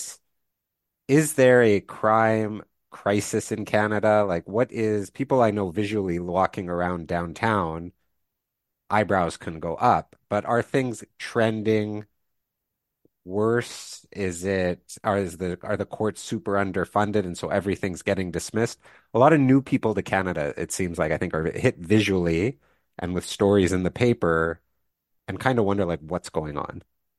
Speaker 5: is there a crime crisis in Canada? Like, what is people I know visually walking around downtown, eyebrows can go up, but are things trending worse? Are the courts super underfunded and so everything's getting dismissed? A lot of new people to Canada, it seems like, I think, are hit visually and with stories in the paper and kind of wonder like what's going on.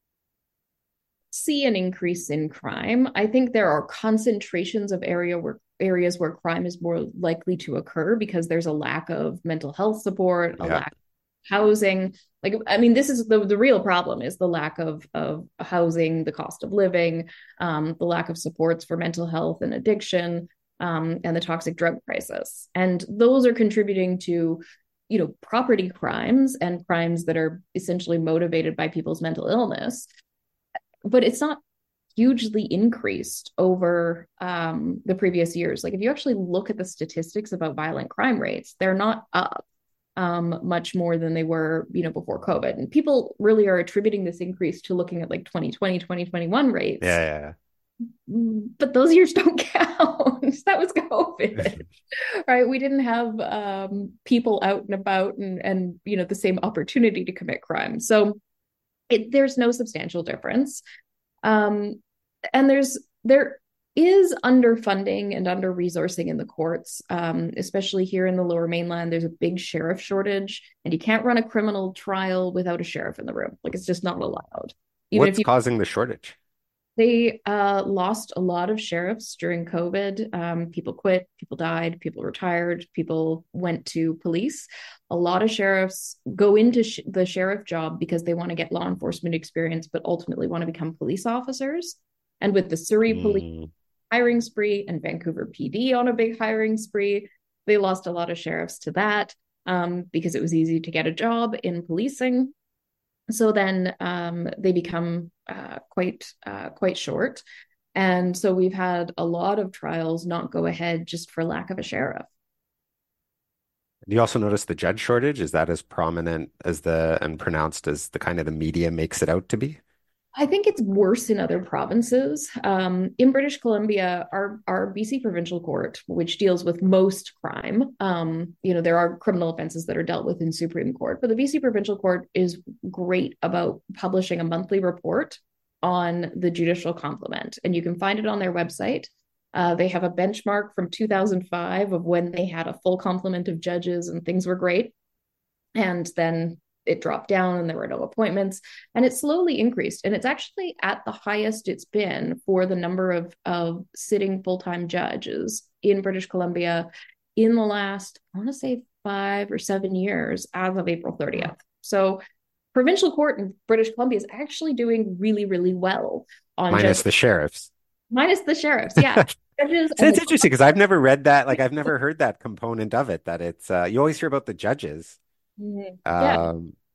Speaker 6: See an increase in crime. I think there are concentrations of areas where crime is more likely to occur because there's a lack of mental health support, a
Speaker 5: Yeah.
Speaker 6: lack of housing. Like, I mean, this is the real problem is the lack of housing, the cost of living, the lack of supports for mental health and addiction, and the toxic drug crisis. And those are contributing to, property crimes and crimes that are essentially motivated by people's mental illness, but it's not hugely increased over the previous years. Like if you actually look at the statistics about violent crime rates, they're not up much more than they were, before COVID. And people really are attributing this increase to looking at like 2020, 2021 rates.
Speaker 5: Yeah,
Speaker 6: But those years don't count. That was COVID, right? We didn't have people out and about and the same opportunity to commit crime. So there's no substantial difference. And there is underfunding and under-resourcing in the courts, especially here in the Lower Mainland. There's a big sheriff shortage, and you can't run a criminal trial without a sheriff in the room. Like it's just not allowed.
Speaker 5: What's causing the shortage?
Speaker 6: They lost a lot of sheriffs during COVID. People quit, people died, people retired, people went to police. A lot of sheriffs go into the sheriff job because they want to get law enforcement experience, but ultimately want to become police officers. And with the Surrey police hiring spree and Vancouver PD on a big hiring spree, they lost a lot of sheriffs to that because it was easy to get a job in policing. So then they become quite short. And so we've had a lot of trials not go ahead just for lack of a sheriff.
Speaker 5: Do you also notice the judge shortage? Is that as prominent and pronounced as the kind of the media makes it out to be?
Speaker 6: I think it's worse in other provinces. In British Columbia, our BC Provincial Court, which deals with most crime, there are criminal offenses that are dealt with in Supreme Court, but the BC Provincial Court is great about publishing a monthly report on the judicial complement, and you can find it on their website. They have a benchmark from 2005 of when they had a full complement of judges and things were great. And then it dropped down and there were no appointments, and it slowly increased. And it's actually at the highest it's been for the number of sitting full-time judges in British Columbia in the last, I want to say 5 or 7 years as of April 30th. So provincial court in British Columbia is actually doing really, really well on
Speaker 5: minus the sheriffs.
Speaker 6: Minus the sheriffs, yeah. Judges.
Speaker 5: So it's interesting because I've never read that. Like I've never heard that component of it, that it's you always hear about the judges.
Speaker 6: Yeah.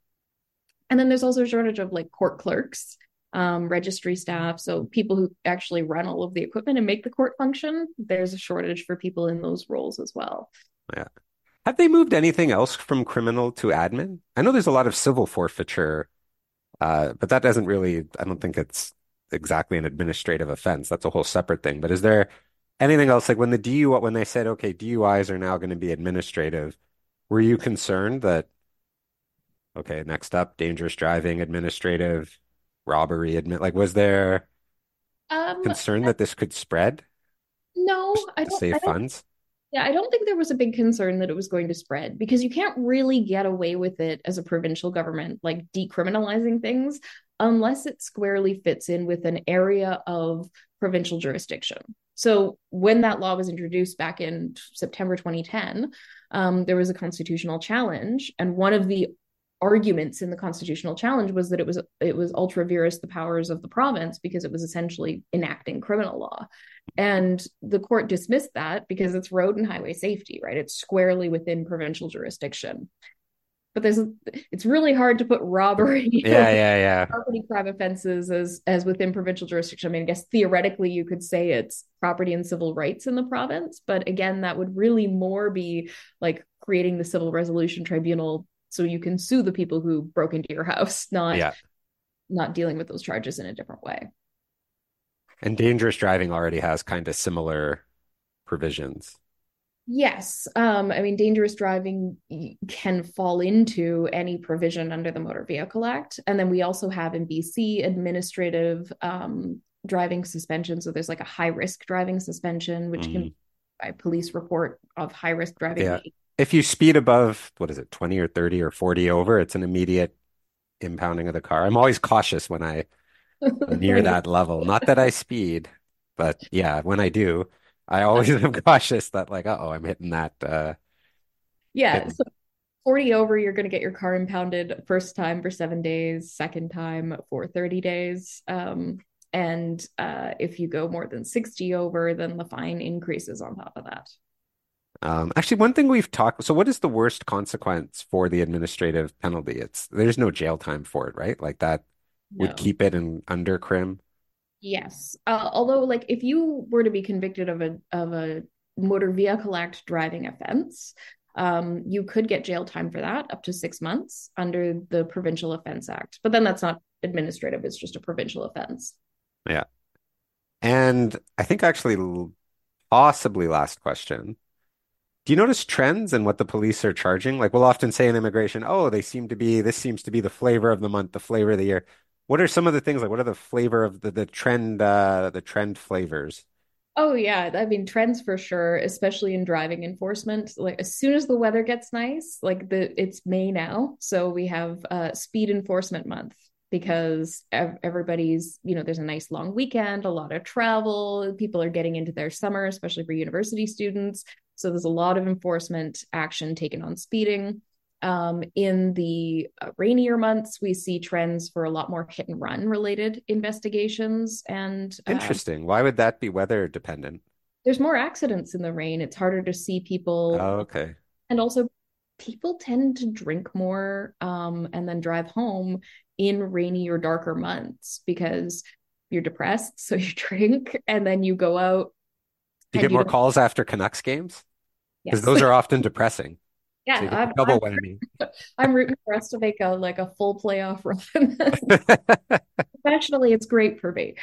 Speaker 6: And then there's also a shortage of like court clerks, registry staff. So people who actually run all of the equipment and make the court function. There's a shortage for people in those roles as well.
Speaker 5: Yeah. Have they moved anything else from criminal to admin? I know there's a lot of civil forfeiture, but that doesn't really, I don't think it's exactly an administrative offense. That's a whole separate thing. But is there anything else? Like when when they said, okay, DUIs are now going to be administrative, were you concerned that, okay, next up, dangerous driving, administrative, robbery, was there concern that this could spread?
Speaker 6: No,
Speaker 5: to save funds?
Speaker 6: Yeah, I don't think there was a big concern that it was going to spread because you can't really get away with it as a provincial government, like decriminalizing things, unless it squarely fits in with an area of provincial jurisdiction. So when that law was introduced back in September 2010, there was a constitutional challenge. And one of the arguments in the constitutional challenge was that it was ultra vires the powers of the province because it was essentially enacting criminal law. And the court dismissed that because it's road and highway safety, right? It's squarely within provincial jurisdiction. But it's really hard to put robbery, property crime offenses as within provincial jurisdiction. I mean, I guess theoretically you could say it's property and civil rights in the province, but again, that would really more be like creating the Civil Resolution Tribunal so you can sue the people who broke into your house,
Speaker 5: Yeah.
Speaker 6: not dealing with those charges in a different way.
Speaker 5: And dangerous driving already has kind of similar provisions.
Speaker 6: Yes. I mean, dangerous driving can fall into any provision under the Motor Vehicle Act. And then we also have in BC administrative driving suspension. So there's like a high risk driving suspension, which can be by police report of high risk driving.
Speaker 5: Yeah. If you speed above, what is it, 20 or 30 or 40 over, it's an immediate impounding of the car. I'm always cautious when I'm near that level. Not that I speed, but yeah, when I do, I always am cautious that like, uh-oh, I'm hitting that.
Speaker 6: Yeah. So 40 over, you're going to get your car impounded first time for 7 days, second time for 30 days. And if you go more than 60 over, then the fine increases on top of that.
Speaker 5: Actually, one thing we've talked, so what is the worst consequence for the administrative penalty? There's no jail time for it, right? Like that would
Speaker 6: No.
Speaker 5: keep it in under crim.
Speaker 6: Yes. Although, like, if you were to be convicted of a Motor Vehicle Act driving offense, you could get jail time for that, up to 6 months under the Provincial Offence Act. But then that's not administrative; it's just a provincial offense.
Speaker 5: Yeah. And I think actually, possibly last question. Do you notice trends in what the police are charging? Like we'll often say in immigration, oh, this seems to be the flavor of the month, the flavor of the year. What are some of the things like what are the flavor of the trend flavors?
Speaker 6: Oh yeah, I mean trends for sure, especially in driving enforcement. Like as soon as the weather gets nice, like it's May now, so we have speed enforcement month because everybody's, there's a nice long weekend, a lot of travel, people are getting into their summer, especially for university students. So there's a lot of enforcement action taken on speeding. In the rainier months, we see trends for a lot more hit and run related investigations. And
Speaker 5: Interesting. Why would that be weather dependent?
Speaker 6: there's more accidents in the rain. It's harder to see people.
Speaker 5: Oh, okay.
Speaker 6: And also, people tend to drink more and then drive home in rainy or darker months because you're depressed. So you drink and then you go out
Speaker 5: Do you
Speaker 6: and
Speaker 5: get more calls after Canucks games? Because
Speaker 6: Yes.
Speaker 5: those are often depressing. So you
Speaker 6: Yeah,
Speaker 5: get double whammy.
Speaker 6: I'm rooting for us to make a full playoff run. Professionally, it's great for me.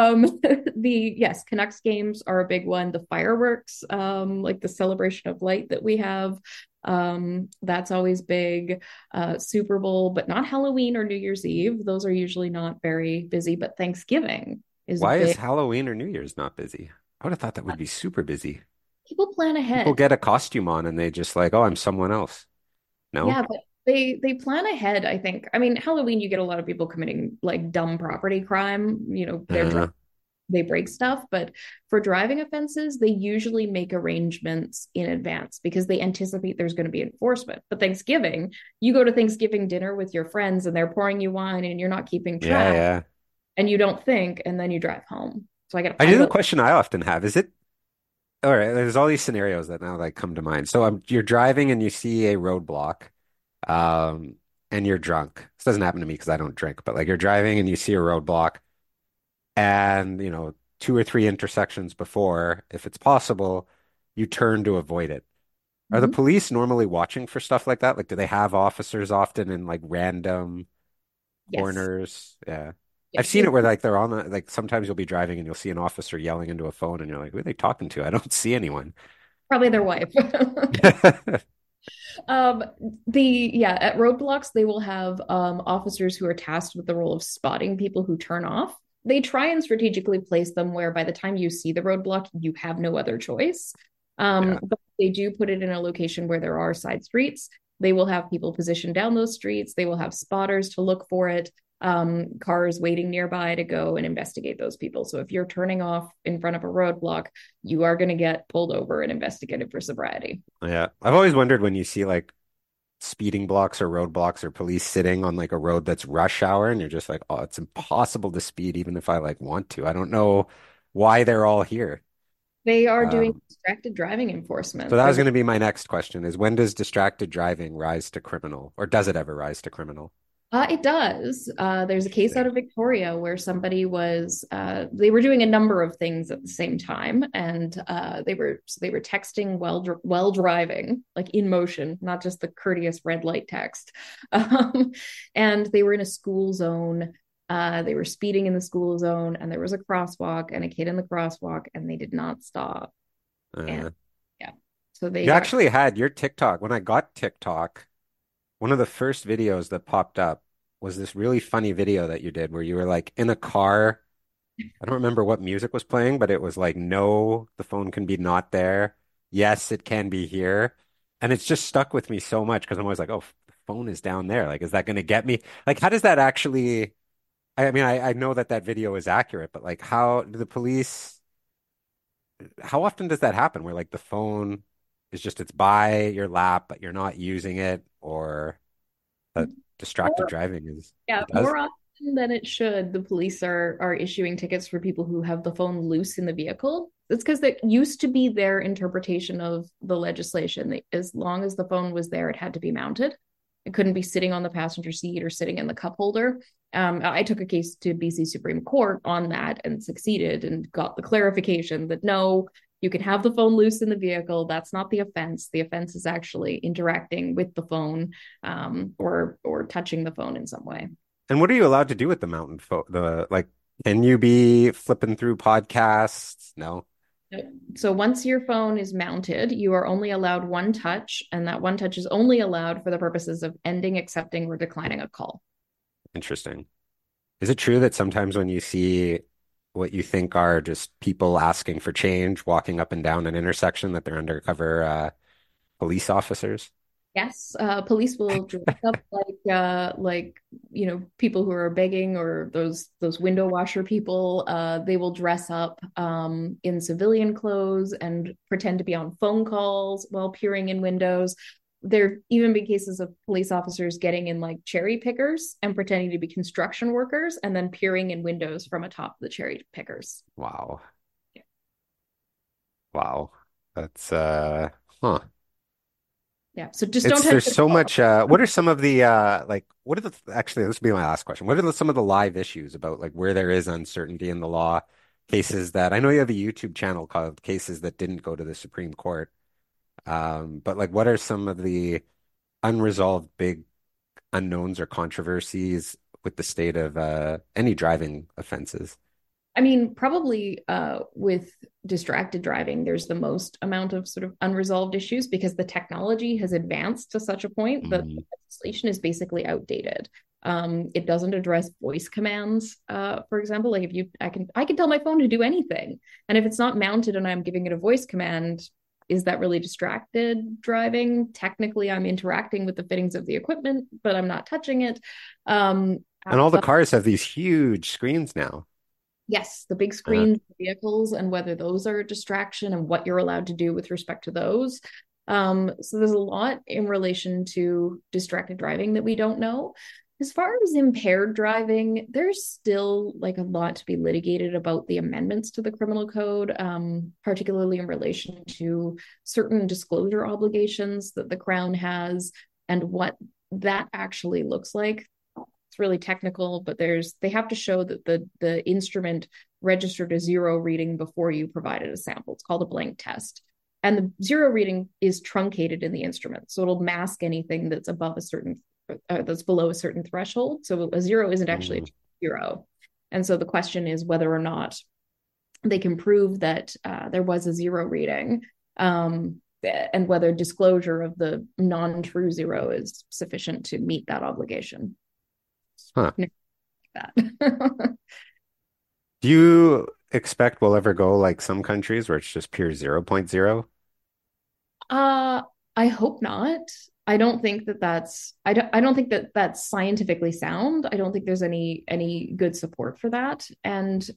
Speaker 6: Yes, Canucks games are a big one. The fireworks, like the celebration of light that we have, that's always big. Super Bowl, but not Halloween or New Year's Eve. Those are usually not very busy, but Thanksgiving is
Speaker 5: Why is
Speaker 6: big.
Speaker 5: Halloween or New Year's not busy? I would have thought that would be super busy.
Speaker 6: People plan
Speaker 5: People
Speaker 6: ahead.
Speaker 5: get a costume on and they just like, oh, I'm someone else. No?
Speaker 6: Yeah, but they plan ahead, I think. I mean, Halloween, you get a lot of people committing like dumb property crime.
Speaker 5: Uh,
Speaker 6: They break stuff, but for driving offenses, they usually make arrangements in advance because they anticipate there's going to be enforcement. But Thanksgiving, you go to Thanksgiving dinner with your friends and they're pouring you wine and you're not keeping
Speaker 5: yeah,
Speaker 6: track
Speaker 5: yeah.
Speaker 6: and you don't think, and then you drive home. So
Speaker 5: I
Speaker 6: I
Speaker 5: do the
Speaker 6: really,
Speaker 5: question I often have, is it all right, there's all these scenarios that now like come to mind. So you're driving and you see a roadblock, um, and you're drunk. This doesn't happen to me because I don't drink, but like you're driving and you see a roadblock and two or three intersections before, if it's possible, you turn to avoid it. Are the
Speaker 6: Mhm.
Speaker 5: police normally watching for stuff like that? Like, do they have officers often in like random
Speaker 6: Yes.
Speaker 5: corners? Yeah. I've
Speaker 6: Yes.
Speaker 5: seen it where like they're on like sometimes you'll be driving and you'll see an officer yelling into a phone and you're like, who are they talking to? I don't see anyone.
Speaker 6: Probably their wife. Um, at roadblocks, they will have officers who are tasked with the role of spotting people who turn off. They try and strategically place them where by the time you see the roadblock, you have no other choice.
Speaker 5: Yeah.
Speaker 6: But they do put it in a location where there are side streets. They will have people positioned down those streets. They will have spotters to look for it, cars waiting nearby to go and investigate those people. So if you're turning off in front of a roadblock, you are going to get pulled over and investigated for sobriety.
Speaker 5: Yeah. I've always wondered when you see like speeding blocks or roadblocks or police sitting on like a road that's rush hour and you're just like, oh, it's impossible to speed even if I like want to. I don't know why they're all here.
Speaker 6: They are doing
Speaker 5: Um,
Speaker 6: distracted driving
Speaker 5: so
Speaker 6: enforcement.
Speaker 5: that was
Speaker 6: There's
Speaker 5: going to be my next question is when does distracted driving rise to criminal or does it ever rise to criminal?
Speaker 6: It does. There's a case out
Speaker 5: Interesting.
Speaker 6: of Victoria where somebody they were doing a number of things at the same time, and they were texting while driving, like in motion, not just the courteous red light text. Um, and they were in a school zone. They were speeding in the school zone, and there was a crosswalk and a kid in the crosswalk, and they did not stop. And
Speaker 5: Uh,
Speaker 6: yeah, so they
Speaker 5: you
Speaker 6: got.
Speaker 5: actually had your TikTok. When I got TikTok, one of the first videos that popped up was this really funny video that you did where you were like in a car. I don't remember what music was playing, but it was like, no, the phone can be not there. Yes, it can be here. And it's just stuck with me so much because I'm always like, oh, the phone is down there. Like, is that going to get me? Like, how does that actually? I mean, I know that that video is accurate, but like, how do the police? How often does that happen? Where like the phone is just it's by your lap, but you're not using it, or that distracted driving is
Speaker 6: Yeah,
Speaker 5: it does?
Speaker 6: more often than it should, the police are issuing tickets for people who have the phone loose in the vehicle. It's because that used to be their interpretation of the legislation. As long as the phone was there, it had to be mounted. It couldn't be sitting on the passenger seat or sitting in the cup holder. I took a case to BC Supreme Court on that and succeeded and got the clarification that no, you can have the phone loose in the vehicle. That's not the offense. The offense is actually interacting with the phone, or touching the phone in some way.
Speaker 5: And what are you allowed to do with the mountain phone? The like, can you be flipping through podcasts? No.
Speaker 6: So once your phone is mounted, you are only allowed one touch, and that one touch is only allowed for the purposes of ending, accepting, or declining a call.
Speaker 5: Interesting. Is it true that sometimes when you see what you think are just people asking for change, walking up and down an intersection, that they're undercover police officers?
Speaker 6: Yes, police will dress up like people who are begging, or those window washer people. They will dress up in civilian clothes and pretend to be on phone calls while peering in windows. There've even been cases of police officers getting in like cherry pickers and pretending to be construction workers and then peering in windows from atop the cherry pickers.
Speaker 5: Wow.
Speaker 6: Yeah.
Speaker 5: Wow. That's huh.
Speaker 6: Yeah. So just don't
Speaker 5: It's
Speaker 6: touch
Speaker 5: there's
Speaker 6: the
Speaker 5: so
Speaker 6: phone.
Speaker 5: much what are some of the like what are the actually this will be my last question. What are some of the live issues about like where there is uncertainty in the law, cases that I know you have a YouTube channel called Cases That Didn't Go to the Supreme Court. But like what are some of the unresolved big unknowns or controversies with the state of any driving offenses?
Speaker 6: I mean, probably with distracted driving, there's the most amount of sort of unresolved issues because the technology has advanced to such a point that the
Speaker 5: Mm,
Speaker 6: legislation is basically outdated. It doesn't address voice commands, for example. Like if I can tell my phone to do anything, and if it's not mounted and I'm giving it a voice command, is that really distracted driving? Technically, I'm interacting with the fittings of the equipment, but I'm not touching it. Um,
Speaker 5: and all the
Speaker 6: but
Speaker 5: cars have these huge screens now.
Speaker 6: Yes, the big
Speaker 5: Uh,
Speaker 6: screen vehicles and whether those are a distraction and what you're allowed to do with respect to those. So there's a lot in relation to distracted driving that we don't know. As far as impaired driving, there's still like a lot to be litigated about the amendments to the criminal code, particularly in relation to certain disclosure obligations that the Crown has and what that actually looks like. It's really technical, but they have to show that the instrument registered a zero reading before you provided a sample. It's called a blank test. And the zero reading is truncated in the instrument. So it'll mask anything that's that's below a certain threshold. So a zero isn't actually a
Speaker 5: mm,
Speaker 6: zero. And so the question is whether or not they can prove that there was a zero reading, and whether disclosure of the non-true zero is sufficient to meet that obligation.
Speaker 5: huh.
Speaker 6: That.
Speaker 5: Do you expect we'll ever go like some countries where it's just pure 0.0?
Speaker 6: uh, I hope not. I don't think that that's scientifically sound. I don't think there's any good support for that. And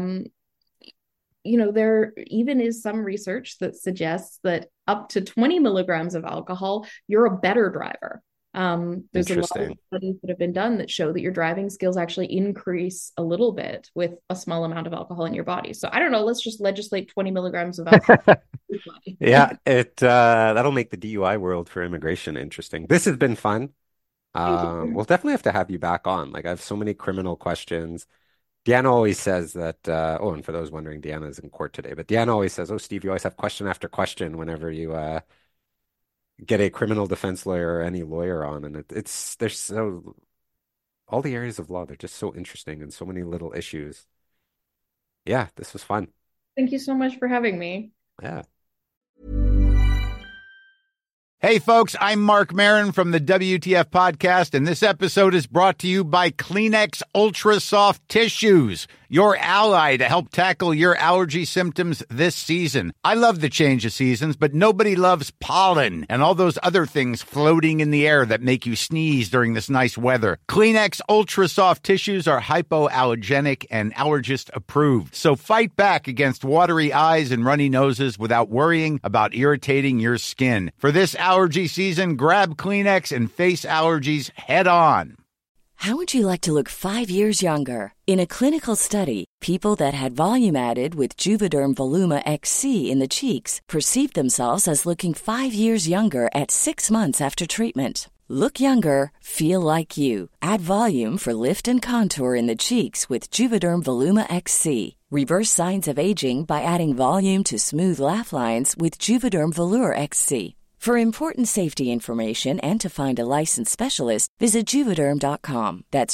Speaker 6: there even is some research that suggests that up to 20 milligrams of alcohol, you're a better driver. There's a lot of
Speaker 5: Interesting.
Speaker 6: studies that have been done that show that your driving skills actually increase a little bit with a small amount of alcohol in your body. So I don't know, let's just legislate 20 milligrams of alcohol.
Speaker 5: Yeah, it that'll make the DUI world for immigration interesting. This has been fun. We'll definitely have to have you back on. Like I have so many criminal questions. Deanna always says that, and for those wondering, Deanna is in court today, but Deanna always says, "Oh, Steve, you always have question after question whenever you get a criminal defense lawyer or any lawyer on." And there's so, all the areas of law, they're just so interesting and so many little issues. Yeah, this was fun.
Speaker 6: Thank you so much for having me.
Speaker 5: Yeah.
Speaker 9: Hey, folks, I'm Mark Maron from the WTF Podcast, and this episode is brought to you by Kleenex Ultra Soft Tissues, your ally to help tackle your allergy symptoms this season. I love the change of seasons, but nobody loves pollen and all those other things floating in the air that make you sneeze during this nice weather. Kleenex Ultra Soft Tissues are hypoallergenic and allergist approved, so fight back against watery eyes and runny noses without worrying about irritating your skin. For this allergy season, grab Kleenex and face allergies head on.
Speaker 4: How would you like to look 5 years younger? In a clinical study, people that had volume added with Juvederm Voluma XC in the cheeks perceived themselves as looking 5 years younger at 6 months after treatment. Look younger, feel like you. Add volume for lift and contour in the cheeks with Juvederm Voluma XC. Reverse signs of aging by adding volume to smooth laugh lines with Juvederm Volure XC. For important safety information and to find a licensed specialist, visit Juvederm.com. That's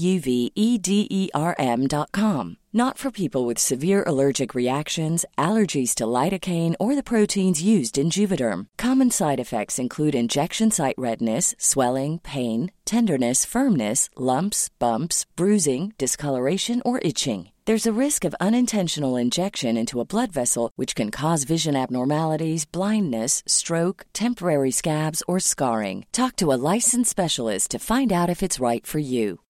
Speaker 4: JUVEDERM.com. Not for people with severe allergic reactions, allergies to lidocaine, or the proteins used in Juvederm. Common side effects include injection site redness, swelling, pain, tenderness, firmness, lumps, bumps, bruising, discoloration, or itching. There's a risk of unintentional injection into a blood vessel, which can cause vision abnormalities, blindness, stroke, temporary scabs, or scarring. Talk to a licensed specialist to find out if it's right for you.